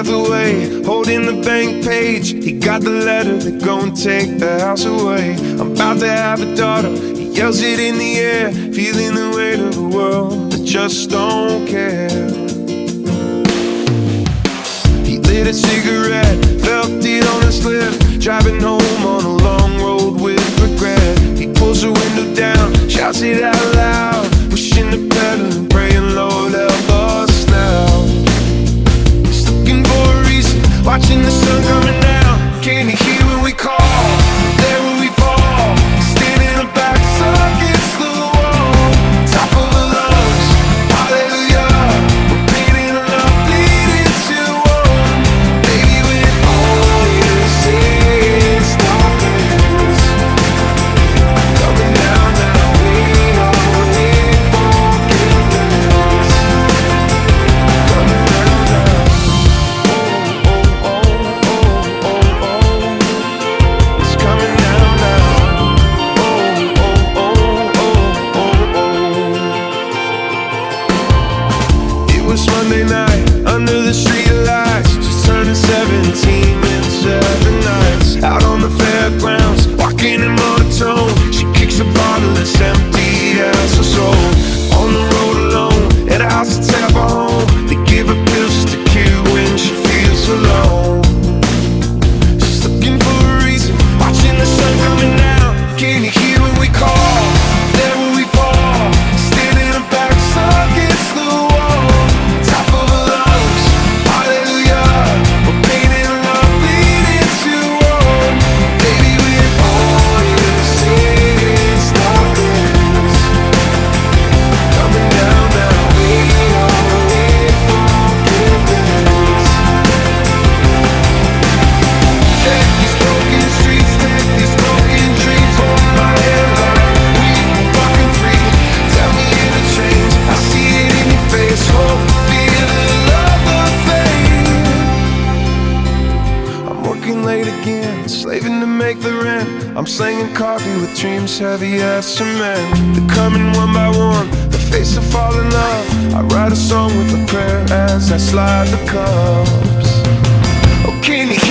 breath away, holding the bank page. He got the letter that gon' take the house away. I'm about to have a daughter, he yells it in the air, feeling the weight of the world that just don't care. He lit a cigarette, felt it on his lip, driving home on a long road with regret. He pulls the window down, shouts it out loud, pushing the pedal and praying, Lord help us now. He's looking for a reason, watching the sun coming down. Can you hear when we call? There when we fall, standing our backs against the wall, top of the lungs, hallelujah. We're painting a love bleeding to one. Baby, when all you see is darkness, coming down now, we all need forgiveness. Coming down now, oh, oh, oh, oh, oh, oh. It's coming down now, oh, oh, oh, oh, oh, oh. It was Monday night, under the street lights, just turning 17 in 7 nights. Out on the fairgrounds, walking in monotone, she kicks a bottle that's empty as her soul. On the road alone, at a house that's half a home, they give her pills just to cure when she feels alone. She's looking for a reason, watching the sun coming down. Can you hear when we call? There when we fall, standing our backs against the wall, top of the lungs, hallelujah. We're painting a love bleeding to one. Baby, when all you see is darkness, coming down now, we all need forgiveness. Take these broken streets, take these broken dreams, hold my hand like we were fucking free. Tell me in a change, I see it in your face. Hope you feel the love of fame. I'm working late again, slaving to make the rent. I'm slinging coffee with dreams heavy as cement. They're coming one by one, the face of falling love. I write a song with a prayer as I slide the cups. Oh, can you hear